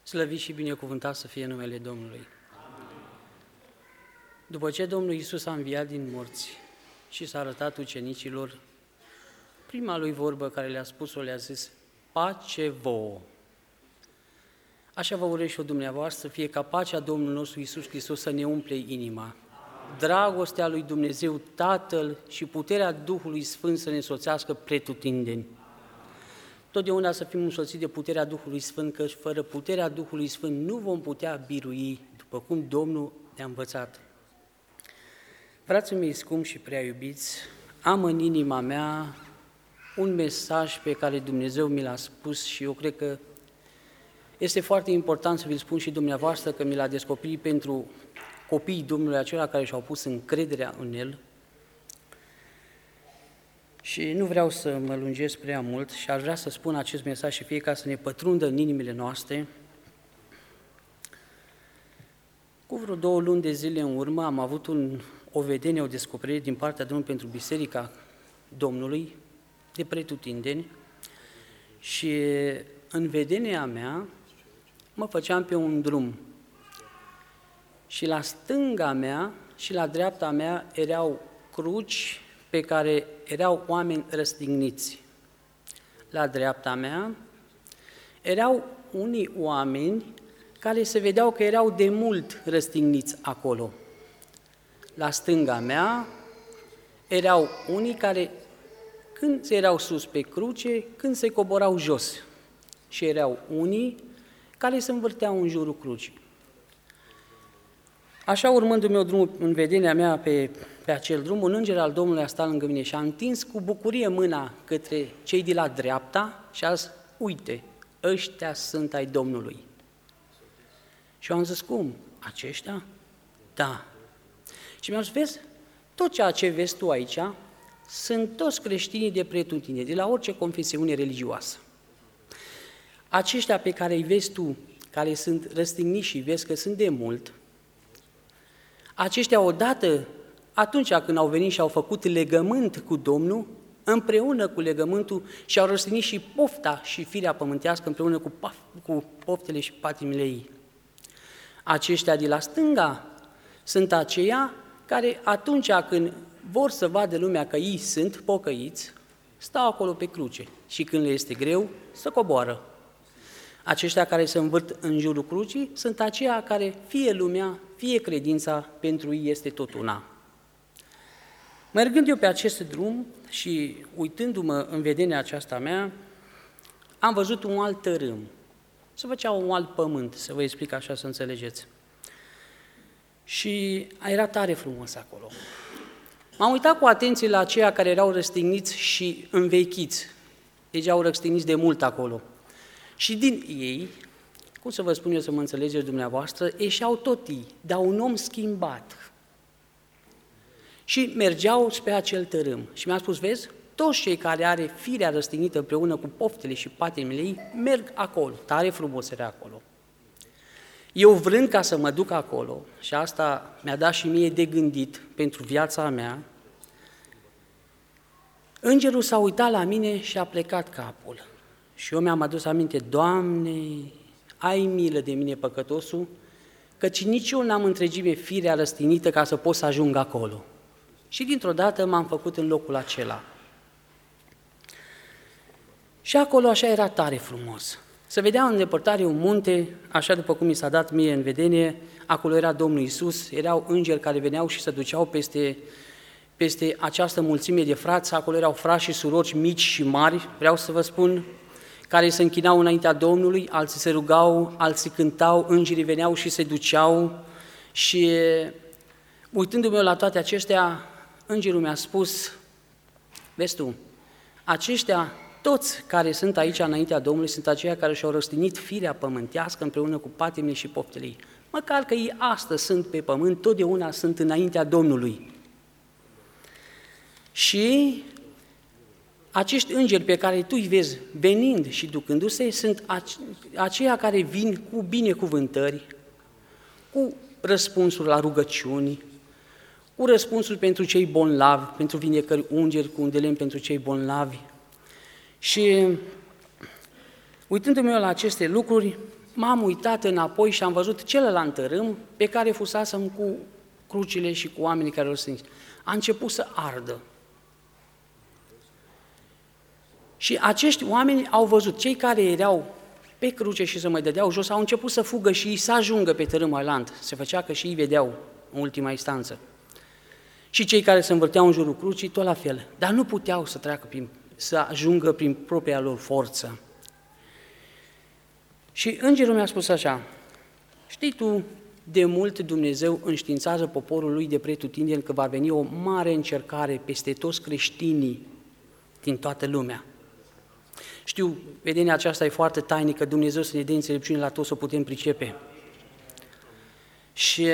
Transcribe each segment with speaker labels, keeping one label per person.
Speaker 1: Slăvit și binecuvântat să fie numele Domnului. După ce Domnul Iisus a înviat din morți și s-a arătat ucenicilor, prima lui vorbă care le-a spus-o, le-a zis: pace vouă. Așa vă urez și eu dumneavoastră, fie ca pacea Domnului nostru Iisus Hristos să ne umple inima. Dragostea lui Dumnezeu Tatăl și puterea Duhului Sfânt să ne însoțească pretutindeni. Totdeauna să fim însoțiți de puterea Duhului Sfânt, căci fără puterea Duhului Sfânt nu vom putea birui, după cum Domnul ne-a învățat. Frații mei scumpi și prea iubiți, am în inima mea un mesaj pe care Dumnezeu mi l-a spus și eu cred că este foarte important să vi-l spun și dumneavoastră, că mi l-a descoperit pentru copiii Domnului, acelea care și-au pus încrederea în El. Și nu vreau să mă lungesc prea mult și aș vrea să spun acest mesaj și fie ca să ne pătrundă în inimile noastre. Cu vreo 2 luni de zile în urmă am avut o vedenie, o descoperire din partea Domnului pentru Biserica Domnului, de pretutindeni, și în vedenia mea mă făceam pe un drum și la stânga mea și la dreapta mea erau cruci pe care erau oameni răstigniți. La dreapta mea erau unii oameni care se vedeau că erau de mult răstigniți acolo. La stânga mea erau unii care, când erau sus pe cruce, când se coborau jos, și erau unii care se învârteau în jurul crucii. Așa, urmându-mi eu drumul în vedenia mea pe acel drum, un înger al Domnului a stat lângă mine și a întins cu bucurie mâna către cei de la dreapta și a zis: uite, ăștia sunt ai Domnului. Și eu am zis: cum? Aceștia? Da. Și mi-au zis: vezi, tot ceea ce vezi tu aici sunt toți creștinii de pretutine, de la orice confesiune religioasă. Aceștia pe care îi vezi tu, care sunt răstigniți și vezi că sunt de mult, aceștia odată, atunci când au venit și au făcut legământ cu Domnul, împreună cu legământul și-au răstignit și pofta și firea pământească împreună cu poftele și patimile ei. Aceștia de la stânga sunt aceia care atunci când vor să vadă lumea că ei sunt pocăiți, stau acolo pe cruce și când le este greu, să coboară. Aceștia care se învârt în jurul crucii sunt aceia care fie lumea, fie credința, pentru ei este tot una. Mergând eu pe acest drum și uitându-mă în vedenia aceasta mea, am văzut un alt tărâm. Se făcea un alt pământ, să vă explic așa să înțelegeți. Și era tare frumos acolo. M-am uitat cu atenție la aceia care erau răstigniți și învechiți. Deci au răstigniți de mult acolo. Și din ei, cum să vă spun eu să mă înțelegeți dumneavoastră, ieșeau tot ei, dar un om schimbat. Și mergeau spre acel tărâm. Și mi-a spus: vezi, toți cei care are firea răstignită împreună cu poftele și patimile ei, merg acolo. Tare frumos era acolo. Eu vrând ca să mă duc acolo, și asta mi-a dat și mie de gândit pentru viața mea, îngerul s-a uitat la mine și a plecat capul. Și eu mi-am adus aminte: Doamne, ai milă de mine, păcătosul, căci nici eu n-am întregime firea răstignită ca să pot să ajung acolo. Și dintr-o dată m-am făcut în locul acela. Și acolo așa era tare frumos. Se vedea în îndepărtare un munte, așa după cum mi s-a dat mie în vedenie, acolo era Domnul Iisus, erau îngeri care veneau și se duceau peste această mulțime de frați, acolo erau frați și surori mici și mari, vreau să vă spun, care se închinau înaintea Domnului, alții se rugau, alții cântau, îngerii veneau și se duceau. Și uitându-mă la toate acestea, îngerul mi-a spus: vezi tu, aceștia toți care sunt aici înaintea Domnului sunt aceia care și-au răstignit firea pământească împreună cu patimile și poftele ei. Măcar că ei astăzi sunt pe pământ, totdeauna sunt înaintea Domnului. Și acești îngeri pe care tu îi vezi venind și ducându-se sunt aceia care vin cu binecuvântări, cu răspunsuri la rugăciuni, cu răspunsuri pentru cei bolnavi, pentru vindecări, ungeri cu un de lemn pentru cei bolnavi. Și uitându-mă eu la aceste lucruri, m-am uitat înapoi și am văzut celălalt tărâm pe care fusasem cu crucile și cu oamenii care îl sunt. A început să ardă. Și acești oameni au văzut, cei care erau pe cruce și se mai dădeau jos, au început să fugă și să ajungă pe tărâmul ailant. Se făcea că și ei vedeau în ultima instanță. Și cei care se învârteau în jurul crucii, tot la fel. Dar nu puteau să treacă să ajungă prin propria lor forță. Și îngerul mi-a spus așa: știi tu, de mult Dumnezeu înștiințează poporul lui de pretutindeni că va veni o mare încercare peste toți creștinii din toată lumea. Știu, vedenia aceasta e foarte tainică, Dumnezeu să ne dea înțelepciune la toți să o putem pricepe. Și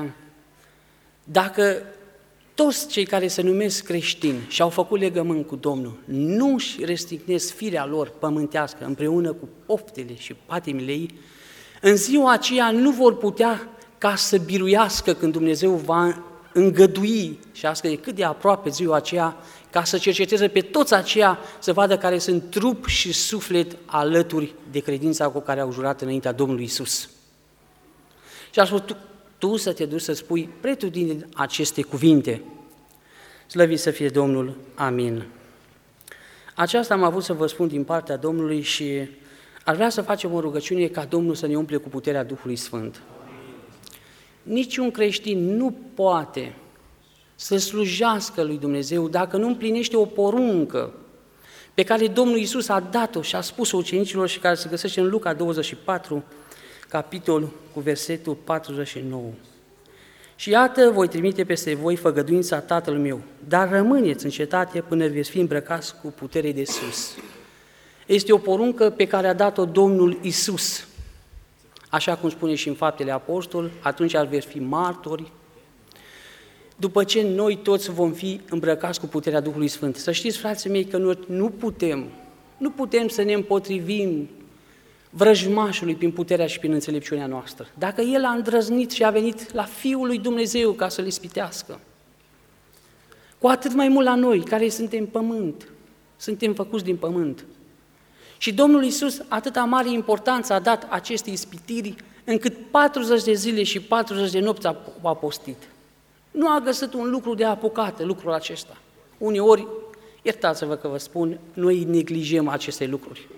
Speaker 1: dacă toți cei care se numesc creștini și au făcut legământ cu Domnul nu își restricnesc firea lor pământească împreună cu poftele și patimile ei, în ziua aceea nu vor putea ca să biruiască când Dumnezeu va îngădui, și asta e cât de aproape ziua aceea, ca să cerceteze pe toți aceia să vadă care sunt trup și suflet alături de credința cu care au jurat înaintea Domnului Iisus. Și a spus, tu să te duci să spui pretutindeni aceste cuvinte. Slăvit să fie Domnul, amin. Aceasta am avut să vă spun din partea Domnului și aș vrea să facem o rugăciune ca Domnul să ne umple cu puterea Duhului Sfânt. Niciun creștin nu poate să slujească lui Dumnezeu dacă nu împlinește o poruncă pe care Domnul Iisus a dat-o și a spus-o ucenicilor și care se găsește în Luca 24, capitol cu versetul 49. Și iată, voi trimite peste voi făgăduința Tatălui meu, dar rămâneți în cetate până veți fi îmbrăcați cu putere de sus. Este o poruncă pe care a dat-o Domnul Iisus. Așa cum spune și în Faptele Apostol, atunci veți fi martori, după ce noi toți vom fi îmbrăcați cu puterea Duhului Sfânt. Să știți, frații mei, că noi nu putem să ne împotrivim vrăjmașului prin puterea și prin înțelepciunea noastră. Dacă El a îndrăznit și a venit la Fiul lui Dumnezeu ca să-L ispitească, cu atât mai mult la noi, care suntem pământ, suntem făcuți din pământ. Și Domnul Iisus atâta mare importanță a dat acestei ispitiri, încât 40 de zile și 40 de nopți a postit. Nu a găsit un lucru de apucată, lucrul acesta. Uneori, iertați-vă că vă spun, noi neglijăm aceste lucruri.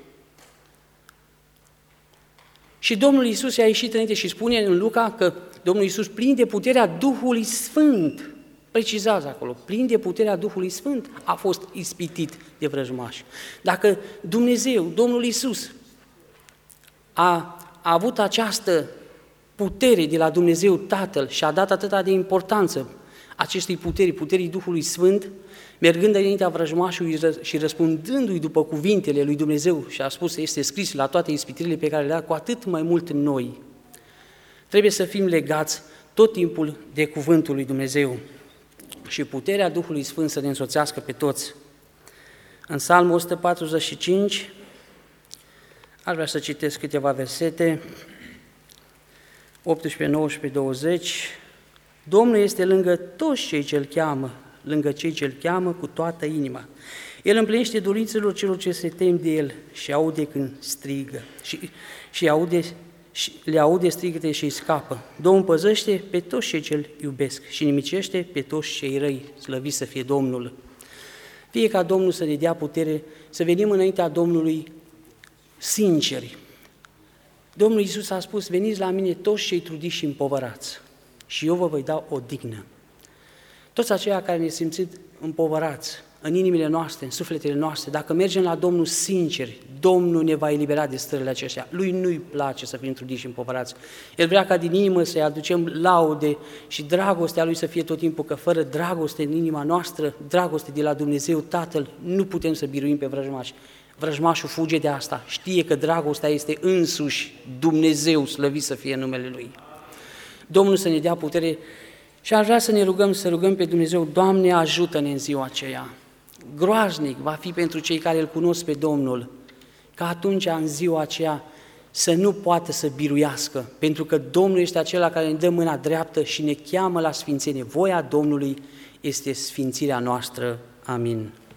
Speaker 1: Și Domnul Iisus i-a ieșit înainte și spune în Luca că Domnul Iisus, plin de puterea Duhului Sfânt, precizează acolo, plin de puterea Duhului Sfânt, a fost ispitit de vrăjmași. Dacă Dumnezeu, Domnul Iisus, a avut această putere de la Dumnezeu Tatăl și a dat atâta de importanță acestei puterii Duhului Sfânt, mergând înaintea vrăjmașului și răspundându-i după cuvintele lui Dumnezeu, și a spus, este scris la toate ispitirile pe care le-a, cu atât mai mult în noi. Trebuie să fim legați tot timpul de cuvântul lui Dumnezeu și puterea Duhului Sfânt să ne însoțească pe toți. În Psalmul 145, aș vrea să citesc câteva versete, 18, 19, 20. Domnul este lângă toți cei ce-L cheamă, lângă cei ce-L cheamă cu toată inima. El împlinește dorințelor celor ce se tem de El și aude când strigă și le aude strigăte și îi scapă. Domnul păzește pe toți cei ce-L iubesc și nimicește pe toți cei răi, slăvit să fie Domnul. Fie ca Domnul să ne dea putere să venim înaintea Domnului sinceri. Domnul Iisus a spus, veniți la mine toți cei trudiți și împovărați și eu vă voi da odihnă. Toți aceia care ne simțim împovărați în inimile noastre, în sufletele noastre, dacă mergem la Domnul sinceri, Domnul ne va elibera de stările acestea. Lui nu-i place să fim trudiți și împovărați. El vrea ca din inimă să-i aducem laude și dragostea Lui să fie tot timpul, că fără dragoste în inima noastră, dragoste de la Dumnezeu Tatăl, nu putem să biruim pe vrăjmași. Vrăjmașul fuge de asta, știe că dragostea este însuși Dumnezeu, slăvit să fie numele Lui. Domnul să ne dea putere și aș vrea să ne rugăm pe Dumnezeu, Doamne, ajută-ne în ziua aceea. Groaznic va fi pentru cei care îl cunosc pe Domnul, ca atunci, în ziua aceea, să nu poată să biruiască, pentru că Domnul este acela care ne dă mâna dreaptă și ne cheamă la sfințenie. Voia Domnului este sfințirea noastră. Amin.